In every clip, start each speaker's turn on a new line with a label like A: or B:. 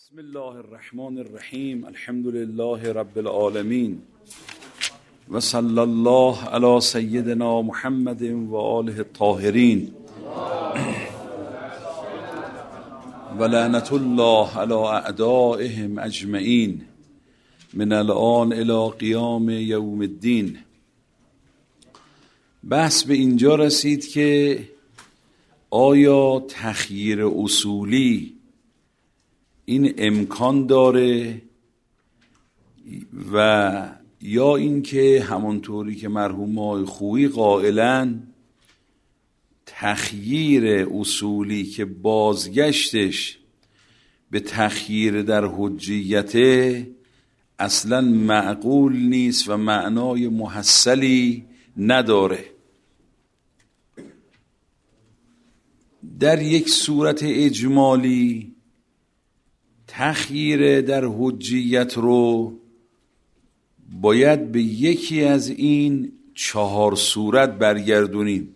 A: بسم الله الرحمن الرحیم. الحمد لله رب العالمین و صلی الله علی سیدنا محمد و آله الطاهرین و لعنت الله علی اعدائهم اجمعین من الآن الی قیام یوم الدین. بحث به اینجا رسید که آیا تخییر اصولی این امکان داره و یا اینکه همونطوری که مرحوم آقای خویی قائلن تخییر اصولی که بازگشتش به تخییر در حجیت اصلا معقول نیست و معنای محصلی نداره. در یک صورت اجمالی تخییر در حجیت رو باید به یکی از این 4 صورت برگردونیم.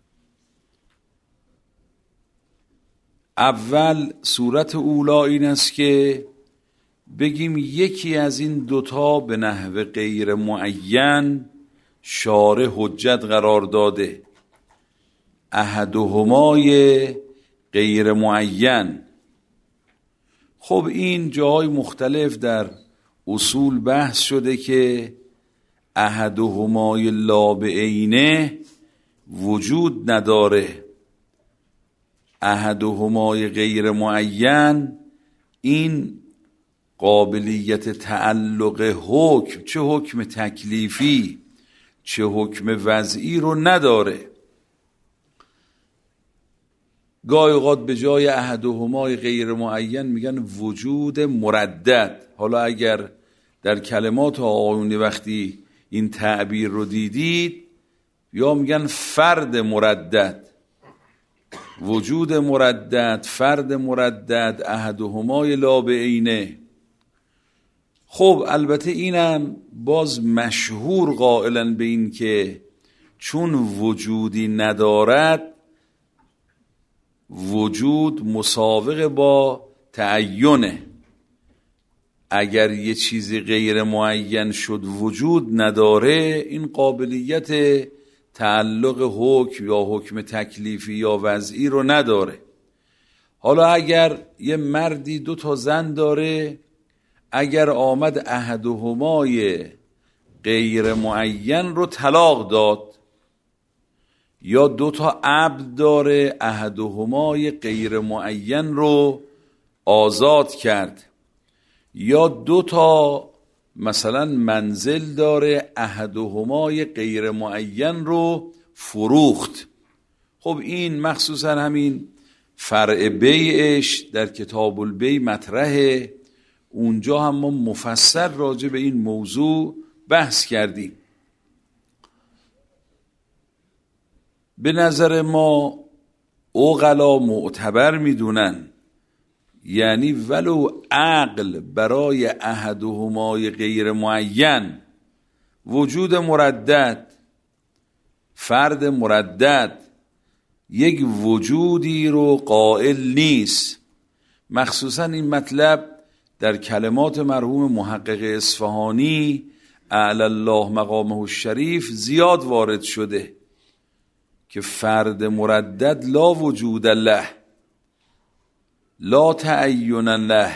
A: اول صورت اولا این است که بگیم یکی از این دوتا به نحو غیر معین شارع حجت قرار داده، احدهمای غیر معین. خب این جاهای مختلف در اصول بحث شده که احدهمای لا بعینه وجود نداره، احدهمای غیر معین این قابلیت تعلق حکم، چه حکم تکلیفی چه حکم وضعی رو نداره. گاهی اوقات به جای احدهمای غیر معین میگن وجود مردد. حالا اگر در کلمات آقایون وقتی این تعبیر رو دیدید یا میگن فرد مردد، وجود مردد، فرد مردد، احدهمای لا بعینه. خب البته اینم باز مشهور قائلن به این که چون وجودی ندارد وجود مساوق با تعینه. اگر یه چیزی غیر معین شد وجود نداره، این قابلیت تعلق حکم یا حکم تکلیفی یا وضعی رو نداره. حالا اگر یه مردی 2 زن داره، اگر آمد احدهمای غیر معین رو طلاق داد، یا 2 عبد داره احدهمای غیر معین رو آزاد کرد، یا 2 مثلا منزل داره احدهمای غیر معین رو فروخت. خب این مخصوصا همین فرع بیعش در کتاب البیع مطرحه، اونجا هم ما مفصل راجع به این موضوع بحث کردیم. به نظر ما عقلا معتبر میدونن، یعنی ولو عقل برای احدهمای غیر معین وجود مردد، فرد مردد یک وجودی رو قائل نیست. مخصوصا این مطلب در کلمات مرحوم محقق اصفهانی اعلی الله مقامه الشریف زیاد وارد شده که فرد مردد لا وجود له، لا تعین له،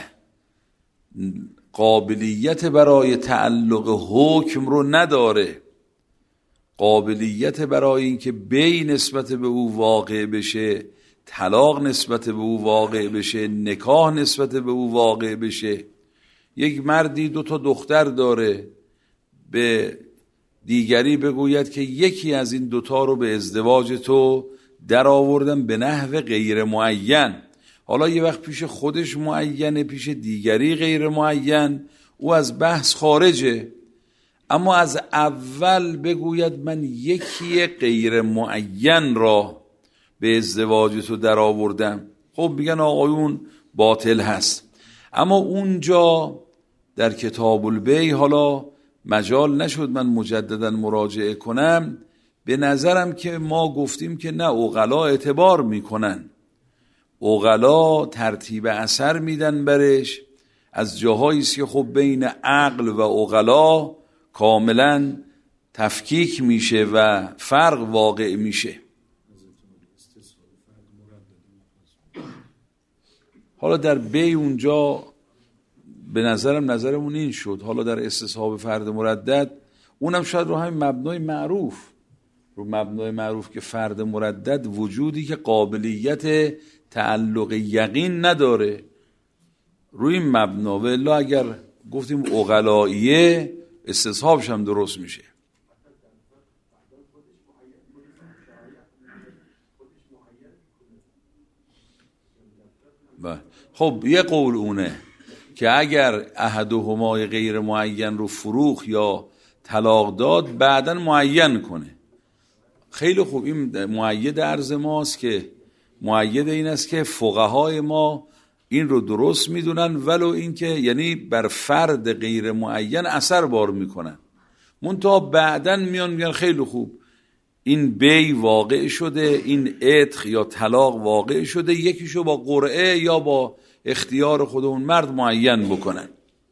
A: قابلیت برای تعلق حکم رو نداره، قابلیت برای اینکه بی نسبت به او واقع بشه، طلاق نسبت به او واقع بشه، نکاح نسبت به او واقع بشه. یک مردی 2 دختر داره، به دیگری بگوید که یکی از این 2 رو به ازدواج تو در آوردم به نحو غیر معین. حالا یه وقت پیش خودش معینه، پیش دیگری غیر معین، او از بحث خارجه. اما از اول بگوید من یکی غیر معین را به ازدواج تو در آوردم، خب میگن آقایون باطل هست. اما اونجا در کتاب البیع، حالا مجال نشد من مجددا مراجعه کنم، به نظرم که ما گفتیم که نه، عقلا اعتبار میکنن، عقلا ترتیب اثر میدن برش از جاهایی است که خب بین عقل و عقلا کاملا تفکیک میشه و فرق واقع میشه. حالا در بی اونجا به نظرمون این شد، حالا در استصحاب فرد مردد اونم شاید رو همین مبنای معروف که فرد مردد وجودی که قابلیت تعلق یقین نداره، روی این مبنا، و الا اگر گفتیم عقلاییه استصحابش هم درست میشه. خب یه قول اونه که اگر احدهما غیر معین رو فروخ یا طلاق داد بعداً معین کنه. خیلی خوب، این مؤید عرض ماست که مؤید این است که فقهای ما این رو درست میدونن، ولو این که یعنی بر فرد غیر معین اثر بار میکنن، منتها بعداً میگن خیلی خوب این بی واقع شده، این عتق یا طلاق واقع شده، یکیشو با قرعه یا با اختیار خود اون مرد معین بکنن.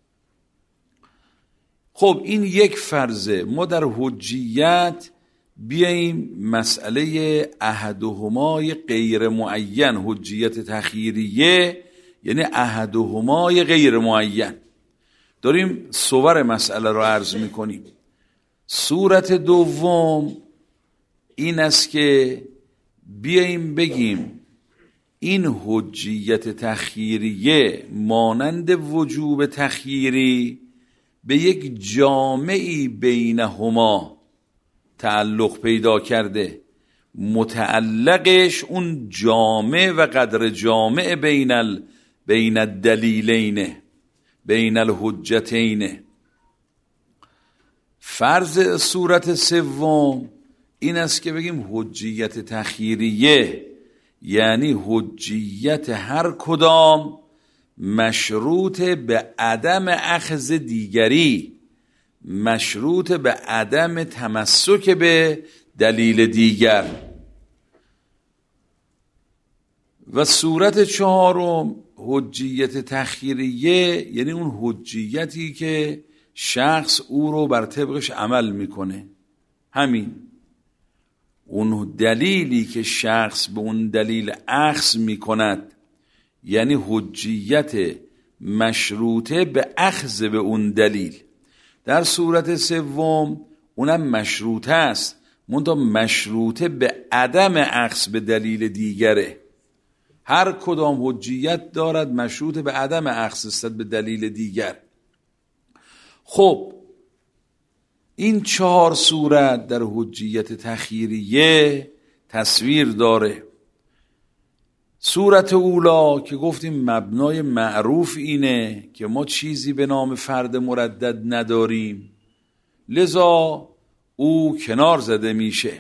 A: خب این یک فرضه. ما در حجیت بیاییم مسئله احدهمای غیر معین، حجیت تخییریه یعنی احدهمای غیر معین، داریم صور مسئله رو عرض میکنیم. صورت دوم این است که بیاییم بگیم این حجیت تخییریه مانند وجوب تخییری به یک جامعی بینهما تعلق پیدا کرده، متعلقش اون جامع و قدر جامع بین الدلیلین، بین الحجتین. فرض صورت سوم این است که بگیم حجیت تخییریه یعنی حجیت هر کدام مشروط به عدم اخذ دیگری، مشروط به عدم تمسک به دلیل دیگر. و صورت چهارم حجیت تخییریه یعنی اون حجیتی که شخص او رو بر طبقش عمل میکنه، همین اون دلیلی که شخص به اون دلیل اخذ میکند، یعنی حجیت مشروطه به اخذ به اون دلیل. در صورت سوم اونم مشروطه است، منتها مشروطه به عدم اخذ به دلیل دیگره. هر کدام حجیت دارد مشروطه به عدم اخذ است به دلیل دیگر. خب این چهار صورت در حجیت تخییریه تصویر داره. صورت اولا که گفتیم مبنای معروف اینه که ما چیزی به نام فرد مردد نداریم، لذا او کنار زده میشه.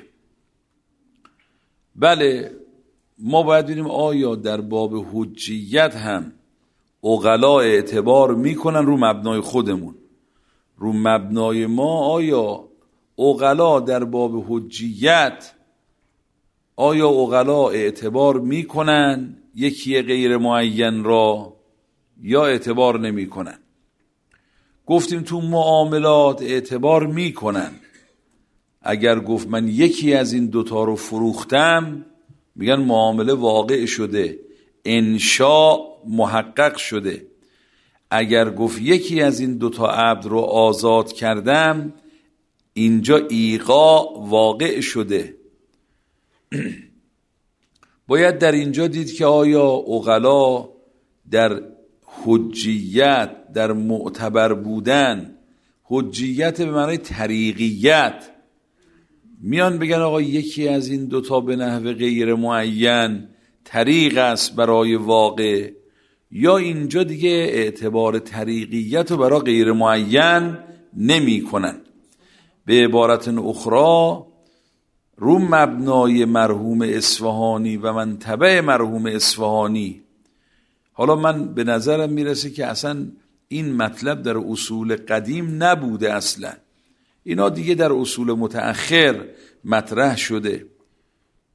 A: بله ما باید ببینیم آیا در باب حجیت هم عقلا اعتبار میکنن رو مبنای خودمون، رو مبنای ما آیا عقلا در باب حجیت آیا عقلا اعتبار میکنن یکی غیر معین را یا اعتبار نمیکنن؟ گفتیم تو معاملات اعتبار میکنن. اگر گفت من یکی از این دوتا رو فروختم، میگن معامله واقع شده، انشاء محقق شده. اگر گفت یکی از این دوتا عبد رو آزاد کردم، اینجا ایقاع واقع شده. باید در اینجا دید که آیا عقلا در حجیت، در معتبر بودن، حجیت به معنای طریقیت، میان بگن آقا یکی از این دوتا به نحو غیر معین طریق است برای واقع، یا اینجا دیگه اعتبار طریقیت رو برای غیر معین نمی کنن. به عبارت اخرى رو مبنای مرحوم اصفهانی و من تبع مرحوم اصفهانی، حالا من به نظرم میرسه که اصلا این مطلب در اصول قدیم نبوده، اصلا اینا دیگه در اصول متأخر مطرح شده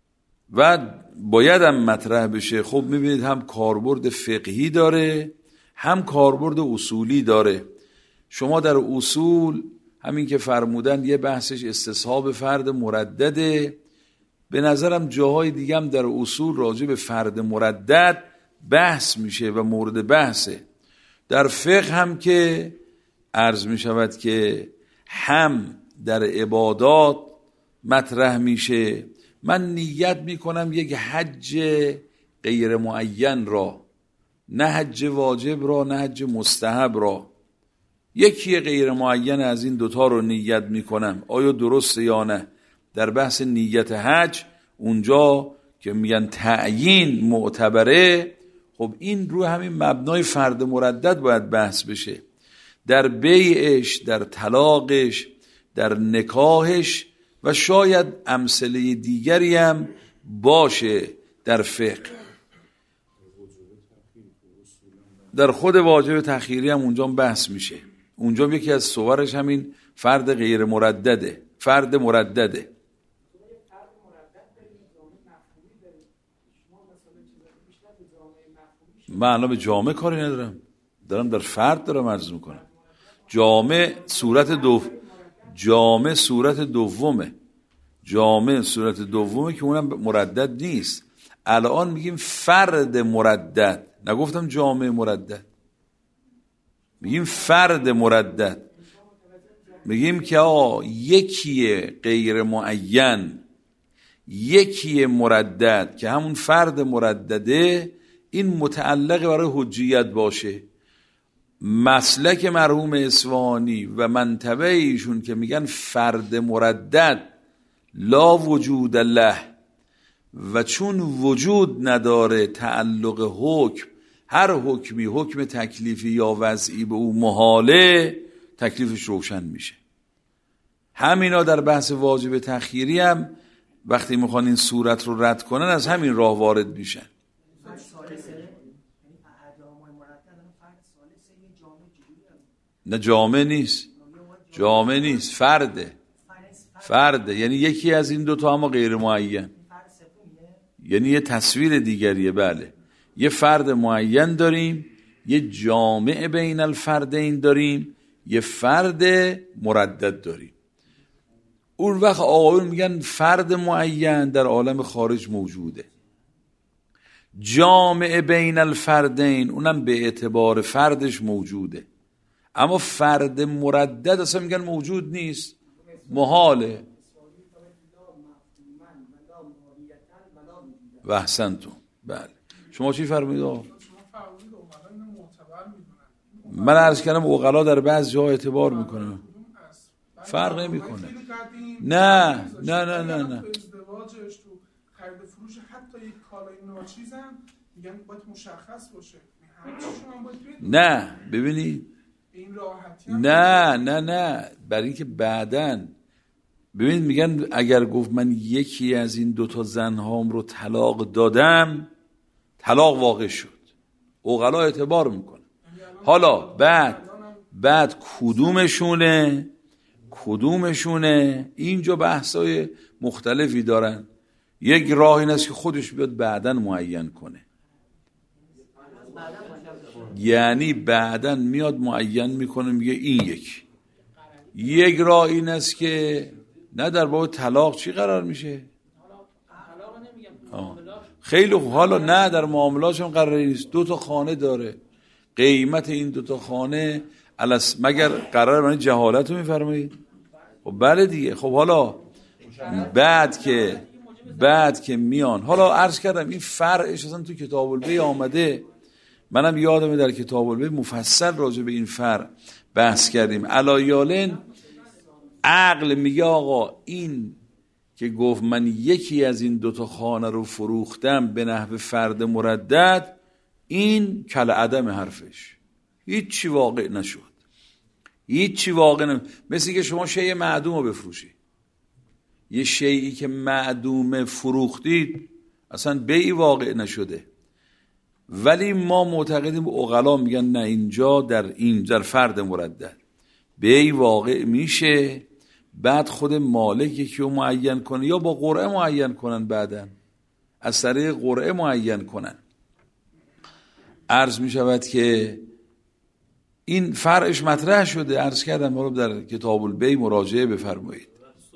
A: و باید هم مطرح بشه. خب میبینید هم کاربرد فقهی داره هم کاربرد اصولی داره. شما در اصول همین که فرمودن یه بحثش استصحاب فرد مردده، به نظرم جاهای دیگه هم در اصول راجع به فرد مردد بحث میشه و مورد بحثه. در فقه هم که عرض میشود که هم در عبادات مطرح میشه. من نیت میکنم یک حج غیر معین را، نه حج واجب را نه حج مستحب را، یکی غیر معین از این دوتا رو نیت میکنم. آیا درسته یا نه؟ در بحث نیت حج اونجا که میگن تعیین معتبره، خب این رو همین مبنای فرد مردد باید بحث بشه. در بیعش، در طلاقش، در نکاحش و شاید امثله دیگری هم باشه در فقه. در خود واجب تأخیری هم اونجا بحث میشه. اونجا یکی از صورش همین فرد غیر مردده، فرد مردده. من الان به جامعه کاری ندارم، دارم در فرد دارم عرض میکنم. جامعه صورت جامعه صورت دومه، جامعه صورت دومه که اونم مردد نیست. الان میگیم فرد مردد، نگفتم جامعه مردد، میگیم فرد مردد. میگیم که یکی غیر معین، یکی مردد که همون فرد مردده، این متعلق برای حجیت باشه. مسلک مرحوم اصفهانی و منطبه ایشون که میگن فرد مردد لا وجود له، و چون وجود نداره تعلق حکم، هر حکمی، حکم تکلیفی یا وضعی به او محاله، تکلیفش روشن میشه. همینا در بحث واجب تأخیری هم وقتی میخوان این صورت رو رد کنن از همین راه وارد میشن. نه جامعه نیست، جامعه نیست، فرده، یعنی یکی از این دوتا اما غیر معین، یعنی یه تصویر دیگریه. بله، یه فرد معین داریم، یه جامعه بین الفردین داریم، یه فرد مردد داریم. اون وقت آقایون میگن فرد معین در عالم خارج موجوده، جامعه بین الفردین اونم به اعتبار فردش موجوده، اما فرد مردد اصلا میگن موجود نیست، محاله. و احسنتون. بله، شما چی فرمودید؟ من عرض کردم عقلا در بعض جا اعتبار میکنه، فرق نمیکنه. نه نه نه نه نه،
B: ازدواجش تو خرید فروش حتی یک کالای ناچیز هم میگن باید مشخص باشه.
A: نه ببینید،
B: این راحتی
A: نه برای اینکه بعدن ببینید میگن اگر گفت من یکی از این دوتا زنهام رو طلاق دادم، طلاق واقع شد، عقلا اعتبار میکنه. حالا بعد کدومشونه اینجا بحثای مختلفی دارن. یک راه این است که خودش بیاد بعدن معین کنه، یعنی بعدن میاد معین میکنه میگه این یک راه این است که نه در باب طلاق چی قرار میشه؟ خیلی خوب. حالا نه در معاملاتش هم قراری نیست، 2 تا خانه داره، قیمت این 2 تا خانه مگر قرار من جهالت رو میفرمایید؟ خب بله دیگه. خب حالا بعد که میان، حالا عرض کردم این فرعش اصلا تو کتاب البیع آمده، منم یادمه در کتاب البیع مفصل راجع به این فرع بحث کردیم. علایالن عقل میگه آقا این که گفت من یکی از این 2 تا خانه رو فروختم به نحو فرد مردد، این کل عدم حرفش، هیچی واقع نشد، هیچی واقع نشد. مثل که شما شیء معدوم رو بفروشی، یه شیئی که معدوم فروختید اصلا بیعی واقع نشده. ولی ما معتقدیم، عقلا میگن نه، اینجا در فرد مردد بیعی واقع میشه، بعد خود مالک یکی رو معین کنه یا با قرعه معین کنن، بعدن از طریق قرعه معین کنن. عرض می شود که این فرعش مطرح شده، عرض کردم ما رو در کتاب البیع مراجعه بفرمایید.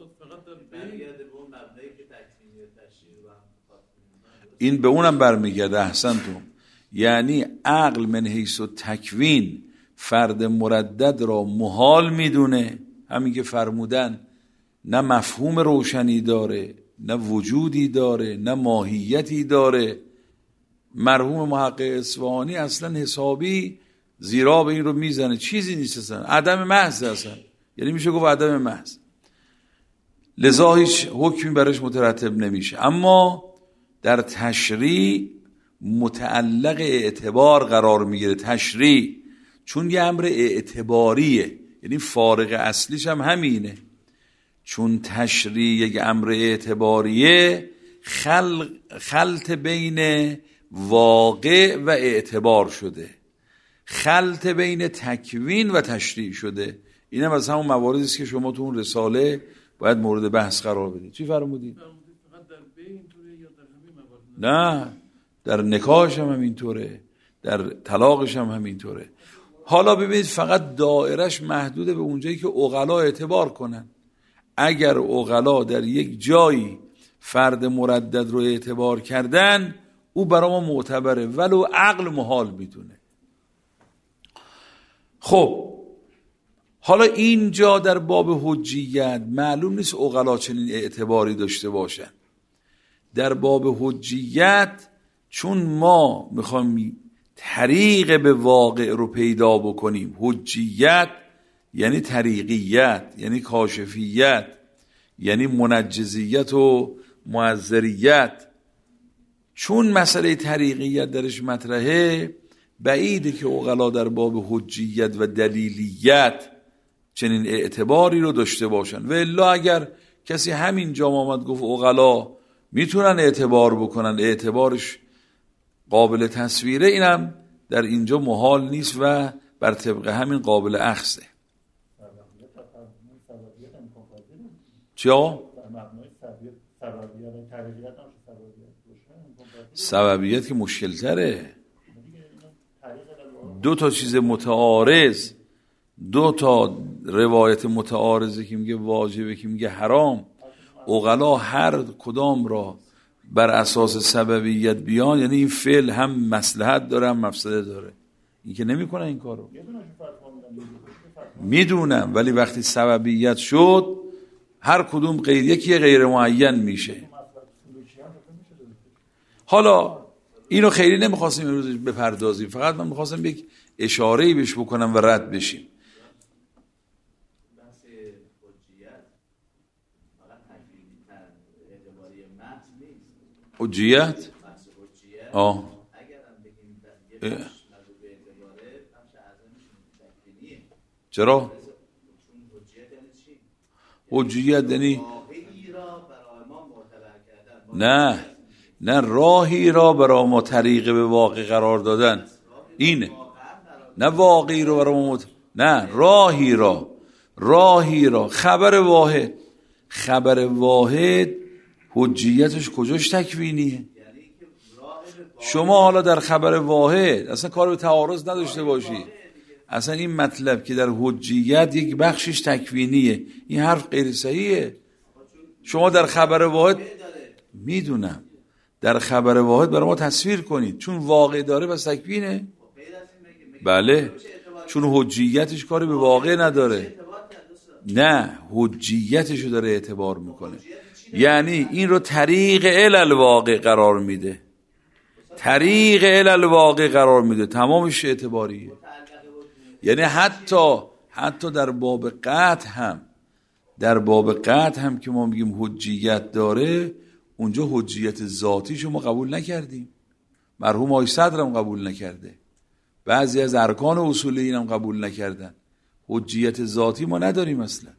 A: این به اونم برمیگرده. احسنتم. یعنی عقل من حیث تکوین فرد مردد را محال میدونه، همین که فرمودن نه مفهوم روشنی داره، نه وجودی داره، نه ماهیتی داره. مرحوم محقق اصفهانی اصلا حسابی زیرا به این رو میزنه، چیزی نیست اصلا، عدم محض اصلا، یعنی میشه گفت عدم محض، لذا هیچ حکمی برش مترتب نمیشه. اما در تشریع متعلق اعتبار قرار میگیره. تشریع چون یه امر اعتباریه، یعنی فارق اصلیش هم همینه. چون تشریع یک امر اعتباریه، خلط بین واقع و اعتبار شده، خلط بین تکوین و تشریع شده. این هم از همون مواردی است که شما تو اون رساله باید مورد بحث قرار بدید. چی فرمودید؟ نه، در نکاحش هم همینطوره، در طلاقش هم همینطوره. حالا ببینید فقط دایرش محدوده به اونجایی که عقلا اعتبار کنن. اگر عقلا در یک جایی فرد مردد رو اعتبار کردن، او برای ما معتبره، ولو عقل محال میدونه. خب حالا اینجا در باب حجیت معلوم نیست عقلا چنین اعتباری داشته باشن. در باب حجیت چون ما میخوایم طریق به واقع رو پیدا بکنیم، حجیت یعنی طریقیت، یعنی کاشفیت، یعنی منجزیت و معذریت. چون مسئله طریقیت درش مطرحه، بعیده که عقلا در باب حجیت و دلیلیت چنین اعتباری رو داشته باشن. و الا اگر کسی همین جا آمد گفت عقلا میتونن اعتبار بکنن، اعتبارش قابل تصویره، اینم در اینجا محال نیست و بر طبق همین قابل اخذه. چیا؟ سببیت که مشکل تره. دو تا چیز متعارض، دو تا روایت متعارضه که میگه واجبه که میگه حرام، عقلا هر کدام را بر اساس سببیت بیان، یعنی این فعل هم مصلحت داره هم مفسده داره. این که نمی کنه این کارو، میدونم، ولی وقتی سببیت شد هر کدوم غیر یکی غیر معین میشه. حالا اینو خیلی نمیخواستیم امروز بپردازیم، فقط من میخواستم یک اشاره‌ای بهش بکنم و رد بشیم. حجیت چرا؟ حجیت یعنی نه راهی را برای ما طریق به واقع قرار دادن، اینه. نه واقعی رو برای ما نه راهی را خبر واحد حجیتش کجاش تکوینیه؟ شما حالا در خبر واحد اصلا کار به تعارض نداشته باشی. اصلا این مطلب که در حجیت یک بخشش تکوینیه، این حرف غیر صحیحه. شما در خبر واحد، میدونم، در خبر واحد برای ما تصویر کنید، چون واقع داره بس تکوینه. بله، چون حجیتش کاری به واقع نداره. نه، حجیتشو داره اعتبار میکنه، یعنی این رو طریق الالواقع قرار میده، طریق الالواقع قرار میده، تمامش اعتباریه. یعنی حتی در باب قطع هم که ما میگیم حجیت داره، اونجا حجیت ذاتی شما قبول نکردیم، مرحوم آقای صدر هم قبول نکرده، بعضی از ارکان اصولی هم قبول نکردن. حجیت ذاتی ما نداریم اصلا.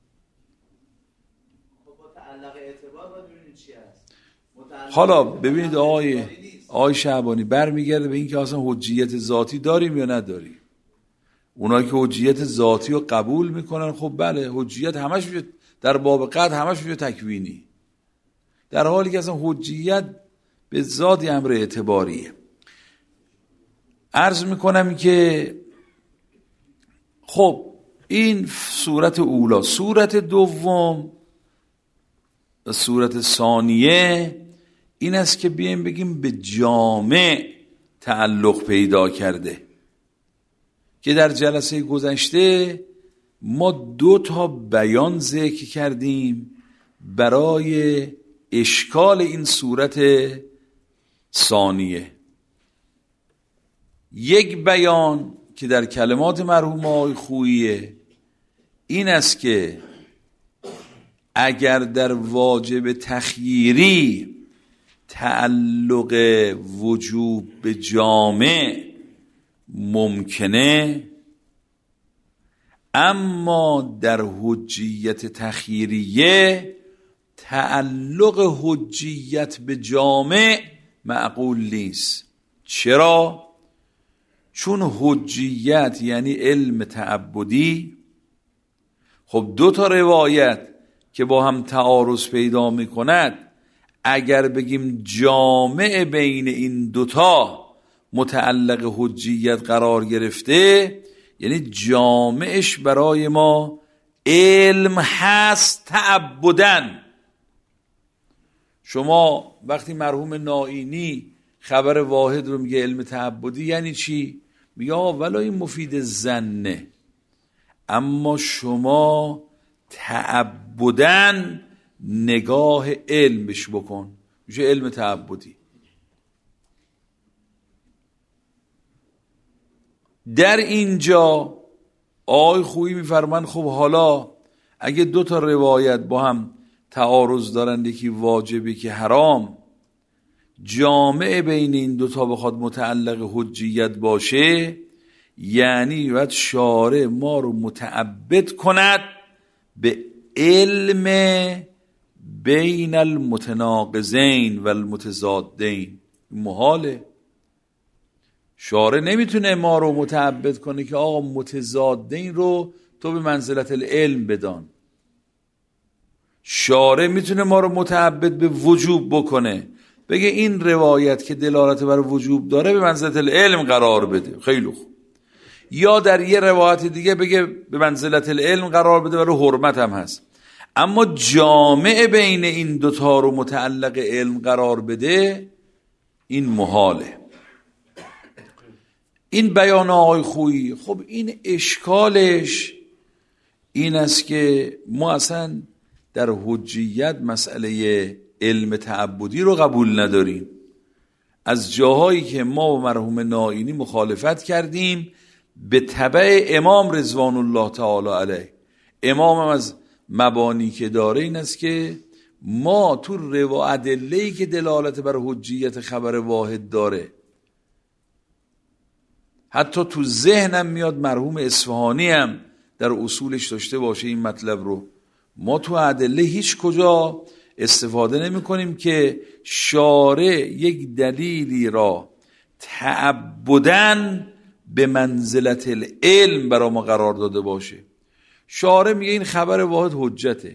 A: حالا ببینید آقای شعبانی برمیگرده به این که اصلا حجیت ذاتی داریم یا نداریم. اونایی که حجیت ذاتی رو قبول میکنن، خب بله، حجیت همش در باب قطع همش میشه تکوینی، در حالی که اصلا حجیت به ذات امر اعتباریه. عرض میکنم که خب این صورت اولا. صورت دوم، صورت ثانیه این است که بیایم بگیم به جامع تعلق پیدا کرده، که در جلسه گذشته ما 2 بیان ذکر کردیم برای اشکال این صورت ثانیه. یک بیان که در کلمات مرحوم آقای خوییه این است که اگر در واجب تخییری تعلق وجوب به جامع ممکنه، اما در حجیت تخییریه تعلق حجیت به جامع معقول نیست. چرا؟ چون حجیت یعنی علم تعبدی. خب 2 روایت که با هم تعارض پیدا می کند، اگر بگیم جامع بین این 2 متعلق حجیت قرار گرفته، یعنی جامعش برای ما علم هست تعبدن. شما وقتی مرحوم نائینی خبر واحد رو میگه علم تعبدی یعنی چی؟ میگه ولی این مفید ظنه، اما شما تعبدن نگاه علمش بکن، میشه علم تعبدی. در اینجا آقای خویی میفرمان خب حالا اگه 2 روایت با هم تعارض دارن، یکی واجبی که حرام، جامع بین این 2 بخواد متعلق حجیت باشه، یعنی باید شارع ما رو متعبد کند به علم بین المتناقضین و المتضادین. محاله. شارع نمیتونه ما رو متعبد کنه که آقا متضادین رو تو به منزلت العلم بدان. شارع میتونه ما رو متعبد به وجوب بکنه، بگه این روایت که دلالت بر وجوب داره به منزلت العلم قرار بده. خیلی خوب. یا در یه روایت دیگه بگه به منزلت العلم قرار بده، برای حرمت هم هست. اما جامع بین این 2 رو متعلق علم قرار بده، این محاله. این بیان آقای خویی، خب این اشکالش این است که ما اصلا در حجیت مسئله علم تعبدی رو قبول نداریم. از جاهایی که ما با مرحوم نائینی مخالفت کردیم به تبع امام رضوان الله تعالی علیه. امام هم از مبانی که داره این است که ما تو ادله‌ای که دلالت بر حجیت خبر واحد داره، حتی تو ذهنم میاد مرحوم اصفهانی هم در اصولش داشته باشه این مطلب رو، ما تو ادله هیچ کجا استفاده نمی کنیم که شارع یک دلیلی را تعبدن به منزلت العلم برای ما قرار داده باشه. شارع میگه این خبر واحد حجته،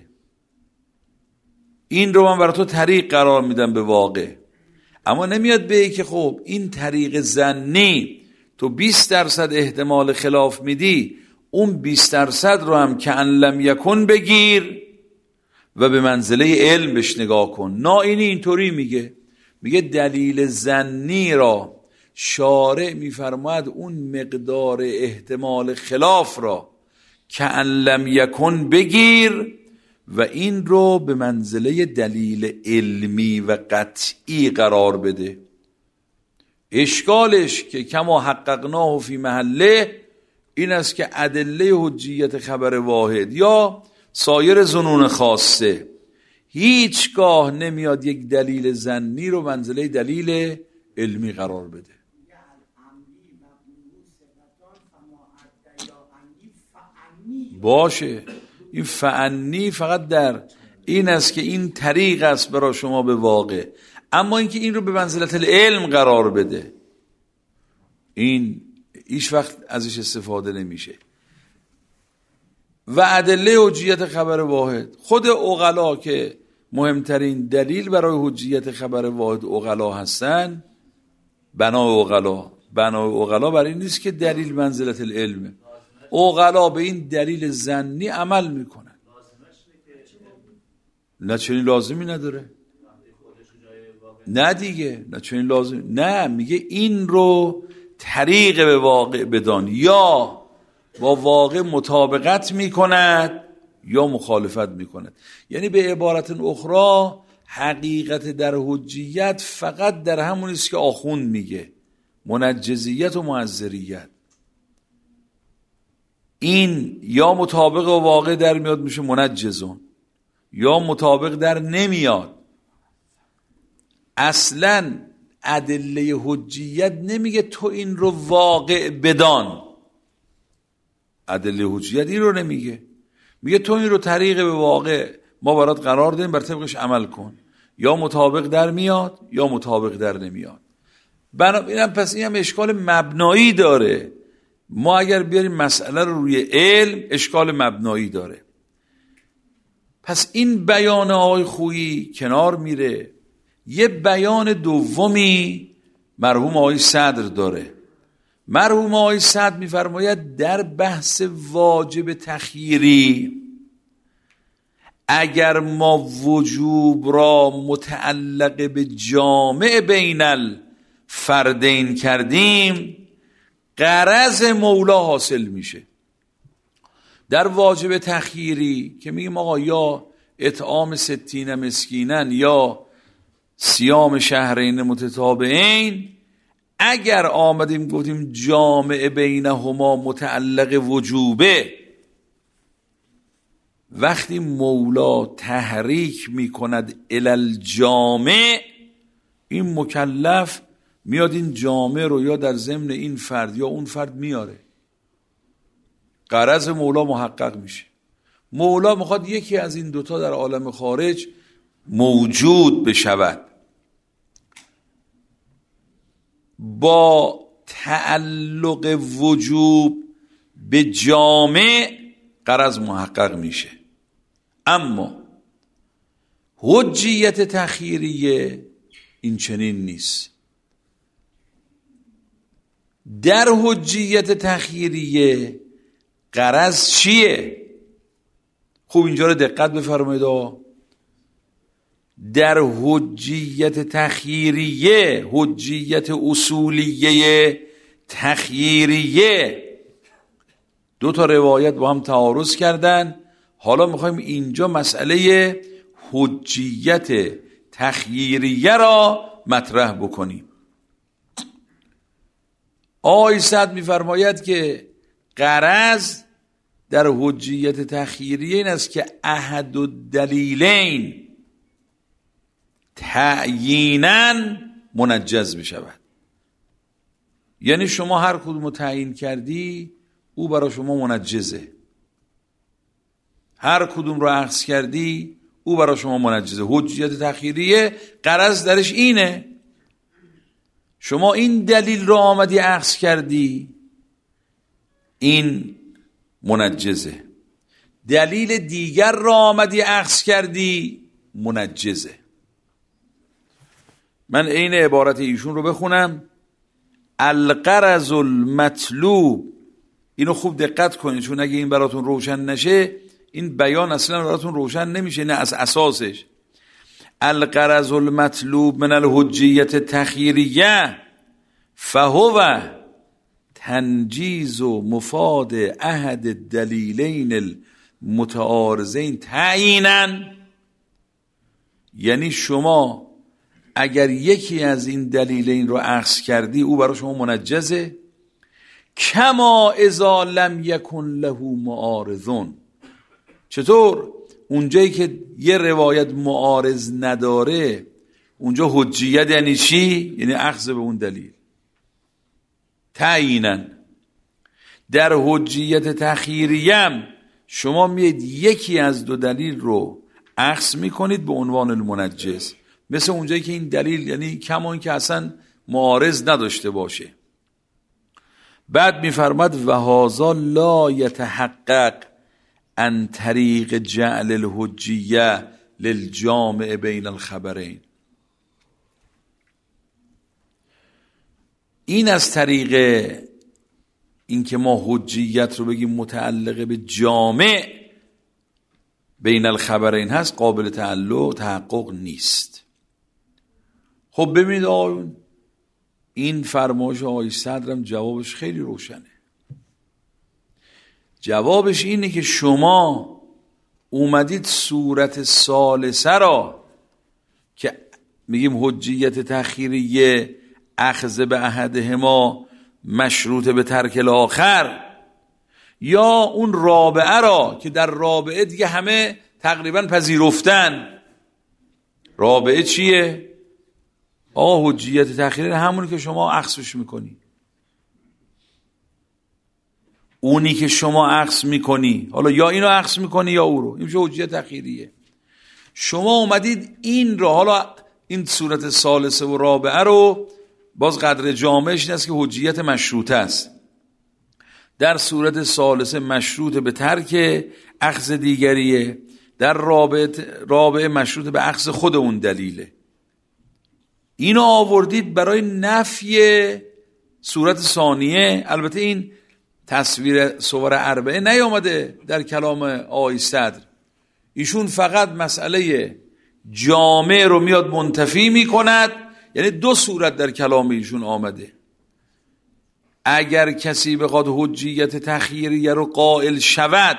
A: این رو من برای تو طریق قرار میدم به واقع، اما نمیاد بگه که خب این طریق ظنی تو 20% احتمال خلاف میدی، اون 20% رو هم که ان لم یکن بگیر و به منزله علم بهش نگاه کن. نائینی اینطوری میگه دلیل ظنی را شارع میفرماید اون مقدار احتمال خلاف را که ان لم یکن بگیر و این رو به منزله دلیل علمی و قطعی قرار بده. اشکالش که کما حققناه فی محله این است که ادله حجیت خبر واحد یا سایر ظنون خاصه هیچگاه نمیاد یک دلیل ظنی رو منزله دلیل علمی قرار بده. باشه، این فعنی فقط در این است که این طریق است برای شما به واقع، اما اینکه این رو به منزلت العلم قرار بده این هیچ وقت ازش استفاده نمیشه. و ادله حجیت خبر واحد، خود عقلا که مهمترین دلیل برای حجیت خبر واحد عقلا هستن، بنای عقلا برای نیست که دلیل منزلت العلمه. عقلا به این دلیل ظنی عمل میکنن. نه چنین لازمی نداره. نه دیگه، نه چنین لازمی. نه، میگه این رو طریق به واقع بدان، یا با واقع مطابقت میکند یا مخالفت میکند. یعنی به عبارت اخرى حقیقت در حجیت فقط در همون است که آخوند میگه، منجزیت و معذریت. این یا مطابق و واقع در میاد میشه منجزون، یا مطابق در نمیاد. اصلا ادله حجیت نمیگه تو این رو واقع بدان، ادله حجیت این رو نمیگه، میگه تو این رو طریق به واقع ما برات قرار دادیم، بر طبقش عمل کن، یا مطابق در میاد یا مطابق در نمیاد. بنابراین پس این هم اشکال مبنایی داره. ما اگر بیاریم مسئله رو روی علم، اشکال مبنایی داره. پس این بیان آقای خویی کنار میره. یه بیان دومی مرحوم آقای صدر داره. مرحوم آقای صدر میفرماید در بحث واجب تخییری اگر ما وجوب را متعلق به جامع بین الفردین کردیم، غرض مولا حاصل میشه. در واجب تخییری که میگیم آقا یا اطعام 60 مسکینن یا صیام شهرین متتابعین، اگر آمدیم گفتیم جامع بینهما متعلق وجوبه، وقتی مولا تحریک میکند الالجامع، این مکلف میاد این جامع رو یا در ضمن این فرد یا اون فرد میاره، غرض مولا محقق میشه. مولا میخواد یکی از این دوتا در عالم خارج موجود بشود. با تعلق وجوب به جامع غرض محقق میشه. اما حجیت تخییریه این چنین نیست. در حجیت تخییریه غرض چیه؟ خوب اینجا رو دقت بفرمایید. در حجیت تخییریه، حجیت اصولیه تخییریه، دو تا روایت با هم تعارض کردن. حالا میخوایم اینجا مسئله حجیت تخییریه را مطرح بکنیم. آقای سعد میفرماید که غرض در حجیت تخییریه این است که احد الدلیلین تعییناً منجز بشود. یعنی شما هر کدوم رو تعیین کردی او برای شما منجزه، هر کدوم رو اخذ کردی او برای شما منجزه. حجیت تخییریه غرض درش اینه، شما این دلیل رو آمدی اخذ کردی، این منجزه. دلیل دیگر رو آمدی اخذ کردی، منجزه. من این عبارت ایشون رو بخونم. الغرض المطلوب، اینو خوب دقت کنید چون اگه این براتون روشن نشه این بیان اصلا براتون روشن نمیشه، نه از اساسش. الغرض المطلوب من الحجیت تخییریه فهو تنجیز و مفاد احد الدلیلین المتعارضین تعیینا. یعنی شما اگر یکی از این دلیلین رو اخذ کردی او برای شما منجزه. کما اذا لم یکن له معارضون، چطور؟ اونجایی که یه روایت معارض نداره اونجا حجیت یعنی چی؟ یعنی اخذ به اون دلیل تعیینا. در حجیت تخییریم شما میید یکی از دو دلیل رو اخذ میکنید به عنوان المنجز، مثل اونجایی که این دلیل یعنی کمان که اصلا معارض نداشته باشه. بعد میفرماد و هذا لا یتحقق عن طریق جعل الحجیه للجامع بین الخبرین. این از طریق این که ما حجیت رو بگیم متعلق به جامع بین الخبرین هست قابل تحقق نیست. خب ببینید آقایون، این فرمایش آقای صدرم جوابش خیلی روشنه. جوابش اینه که شما اومدید صورت ثالثه را که میگیم حجیت تأخیریه اخذ به احدهما مشروط به ترک الاخر، یا اون رابعه را که در رابعه دیگه همه تقریبا پذیرفتن. رابعه چیه؟ حجیت تأخیری همونی که شما اخذش میکنی، اونی که شما اخذ میکنی، حالا یا اینو اخذ میکنی یا او رو، این میشه حجیت تأخیریه. شما اومدید این رو، حالا این صورت ثالثه و رابعه رو، باز قدر جامعش این است که حجیت مشروطه است. در صورت ثالثه مشروط به ترک اخذ دیگریه، در رابعه مشروط به اخذ خود اون دلیله. اینو آوردید برای نفی صورت ثانیه. البته این تصویر صور اربعه نیامده در کلام آقای صدر، ایشون فقط مسئله جامع رو میاد منتفی میکند، یعنی دو صورت در کلام ایشون آمده. اگر کسی بخواد حجیت تخییریه رو قائل شود،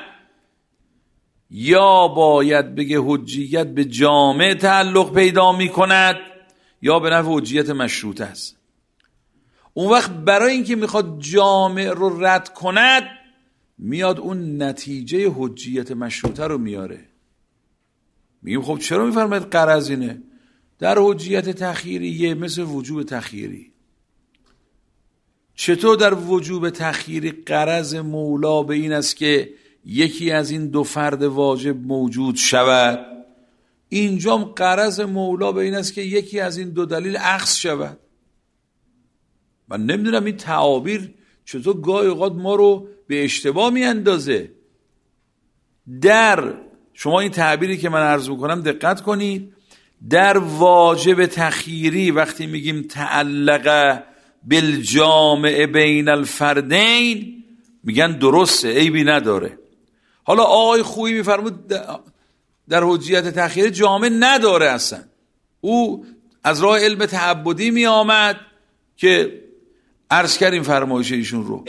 A: یا باید بگه حجیت به جامع تعلق پیدا میکند یا به نفع حجیت مشروط است. اون وقت برای اینکه میخواد جامع رو رد کند، میاد اون نتیجه حجیت مشروطه رو میاره. میگیم خب چرا میفرماید غرض اینه؟ در حجیت تخییریه مثل وجوب تخییری، چطور در وجوب تخییری غرض مولا به این است که یکی از این دو فرد واجب موجود شود، اینجام غرض مولا به این است که یکی از این دو دلیل اخذ شود. من نمیدونم این تعابیر چطور گاهی اوقات ما رو به اشتباه میاندازه. در شما این تعبیری که من عرض میکنم دقت کنید، در واجب تخییری وقتی میگیم تعلق بالجامع بین الفردین، میگن درسته، عیبی نداره. حالا آقای خویی میفرمود در حجیت تخییری جامع نداره اصلا، او از راه علم تعبدی می آمد که عرض کردیم فرمایش ایشون رو.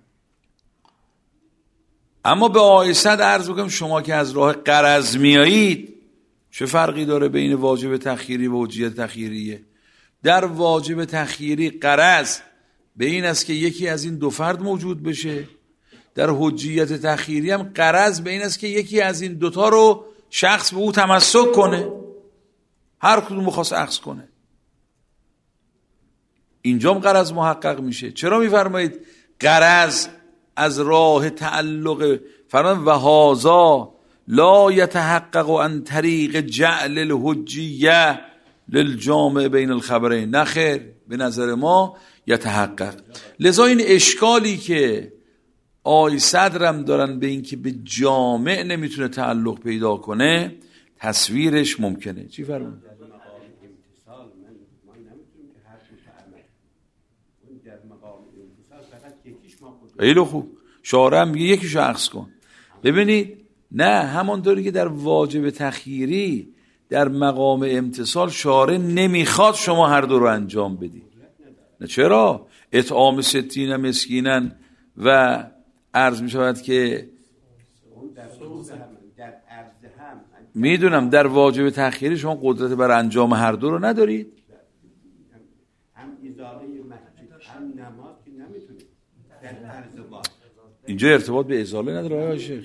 A: اما به آقای صدر عرض بکنم شما که از راه غرض میایید، چه فرقی داره بین واجب تخییری و حجیت تخییریه؟ در واجب تخییری غرض به این است که یکی از این دو فرد موجود بشه، در حجیت تخییری هم غرض به این است که یکی از این دوتا رو شخص به او تمسک کنه، هر کدوم بخواست اخذ کنه. اینجام غرض محقق میشه. چرا میفرمایید غرض از راه تعلق فرمان و هذا لا يتحقق عن طریق جعل الحجیه للجامع بین الخبرین؟ نخیر، به نظر ما یتحقق. لذا این اشکالی که آی صدرم دارن به این که به جامع نمیتونه تعلق پیدا کنه، تصویرش ممکنه. چی فرمون؟ خیلی خوب، شارع میگه یکیشو اخذ کن. ببینید نه، همانطوری که در واجب تخییری در مقام امتصال شارع نمیخواد شما هر دو رو انجام بدید. نه چرا؟ اطعام 60 مسکینا و عرض می شود که میدونم در واجب تخییری شما قدرت بر انجام هر دو رو ندارید. اینجا ارتباط به ازاله نداره آقای شیخ؟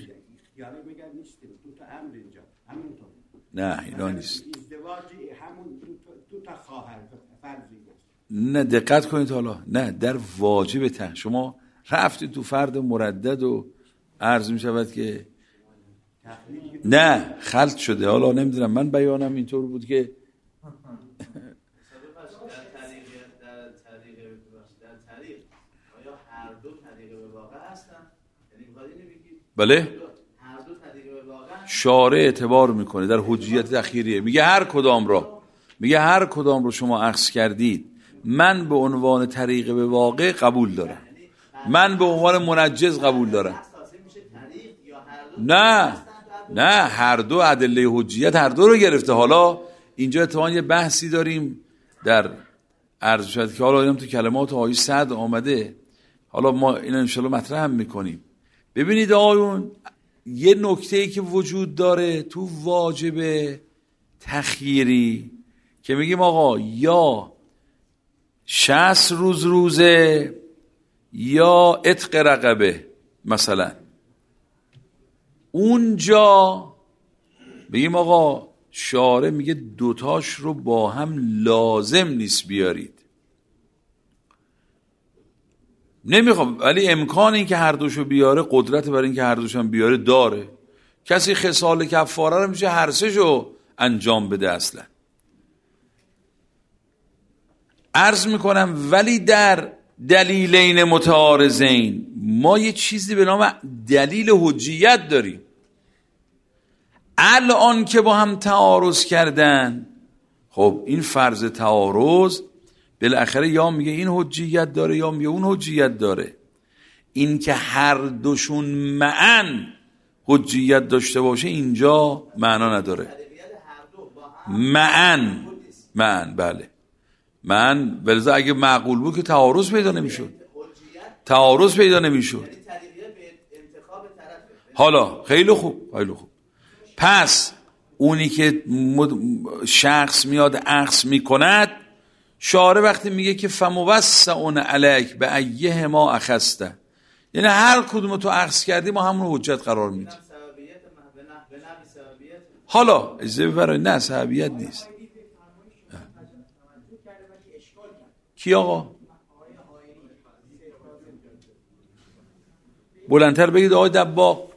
A: نه اینا نیست. نه دقت کنید حالا، نه در واجب شما رفتید تو فرد مردد و عرض می شود که نه خلط شده. حالا نمیدونم، من بیانم اینطور بود که بله شارع اعتبار میکنه در حجیت تخییریه، میگه هر کدام رو شما اخذ کردید من به عنوان طریق به واقع قبول دارم. من به عنوان منجز قبول دارم. نه هر دو ادله حجیت هر دو رو گرفته. حالا اینجا اتفاقا یه بحثی داریم در عرض شد که حالا اینم تو کلمات آقای سعد آمده، حالا ما این انشالله مطرح هم میکنیم. ببینید آقایون، یه نکته‌ای که وجود داره تو واجب تخییری که میگیم آقا یا 60 روز روزه یا عتق رقبه، مثلا اونجا بگیم آقا شارع میگه دوتاش رو با هم لازم نیست بیارید، نمیخوام، ولی امکان این که هر دوشو بیاره، قدرت برای این که هر دوشو بیاره داره. کسی خصال کفاره رو میشه هر سه‌شو انجام بده. اصلا عرض میکنم ولی در دلیلین متعارضین ما یه چیزی به نام دلیل حجیت داریم. الان که با هم تعارض کردن، خب این فرض تعارض بالاخره یا میگه این حجیت داره یا میگه اون حجیت داره. این که هر دوشون معن حجیت داشته باشه اینجا معنا نداره. معن بله معن، ولذا اگه معقول بود که تعارض پیدا نمیشد. حالا خیلی خوب. پس اونی که شخص میاد اخذ میکند، شارع وقتی میگه که فموسعون علیک به ایه ما اخذته، یعنی هر کدوم تو اخذ کردی ما همون حجت قرار میدیم. حالا اجازه بفرمایید، نه صحابیت نیست. کی آقا؟ بلندتر بگید آقای دباغ.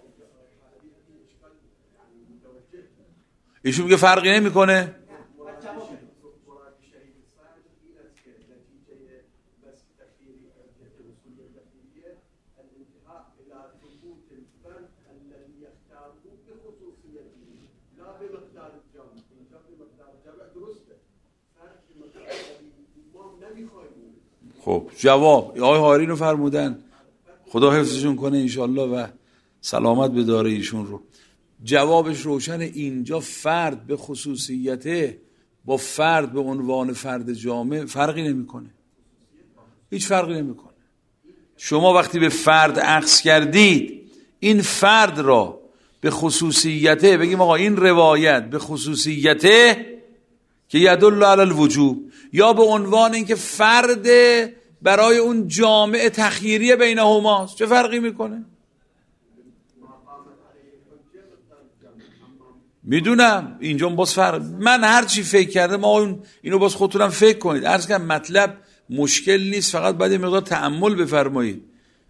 A: ایشون میگه فرقی نمیکنه. خب جواب آقای هاری رو فرمودن، خدا حفظشون کنه انشالله و سلامت بداره ایشون رو. جوابش روشن. اینجا فرد به خصوصیته با فرد به عنوان فرد جامع فرقی نمیکنه، هیچ فرقی نمیکنه. شما وقتی به فرد اخذ کردید، این فرد را به خصوصیته، بگیم آقا این روایت به خصوصیته که یدل علی الوجوب، یا به عنوان اینکه فرد برای اون جامع تخییری بینهماست، چه فرقی میکنه؟ میدونم اینجا باز فرق، من هر چی فکر کردم آقا اینو باز خودتونم فکر کنید. عرض کنم مطلب مشکل نیست، فقط باید یه مقدار تأمل بفرمایید.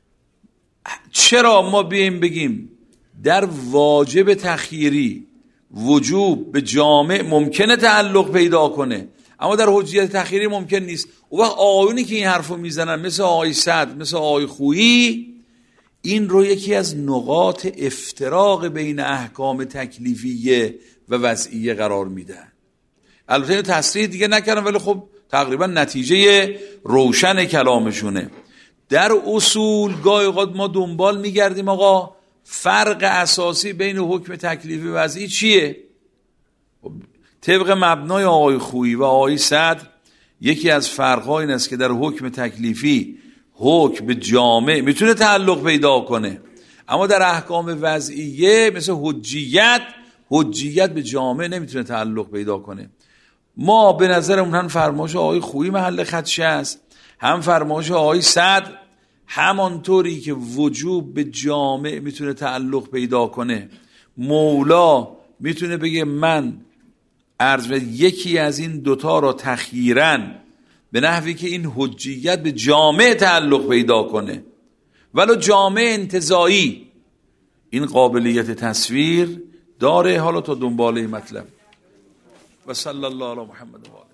A: چرا ما بیایم بگیم در واجب تخییری وجوب به جامع ممکنه تعلق پیدا کنه، اما در حجیت تخییری ممکن نیست؟ اون وقت آقایونی که این حرفو میزنن مثل آقای سعد، مثل آقای خویی، این رو یکی از نقاط افتراق بین احکام تکلیفیه و وضعیه قرار میدن. البته اینو تصریح دیگه نکردم، ولی خب تقریبا نتیجه روشن کلامشونه. در اصول گاهی اوقات ما دنبال میگردیم آقا فرق اساسی بین حکم تکلیفی و وضعی چیه؟ طبق مبنای آقای خویی و آقای سعد یکی از فرق‌ها این است که در حکم تکلیفی حکم به جامع میتونه تعلق پیدا کنه، اما در احکام وضعیه مثل حجیت به جامع نمیتونه تعلق پیدا کنه. ما به نظرمون هم فرمایش آقای خویی محل خدشه است، هم فرمایش آقای سعد، همانطوری که وجوب به جامع میتونه تعلق پیدا کنه. مولا میتونه بگه من یکی از این دوتا را تخییراً به نحوی که این حجیت به جامع تعلق پیدا کنه، ولو جامع انتزاعی، این قابلیت تصویر داره. حالا تا دنباله مطلب. و صلی الله علی محمد و آله.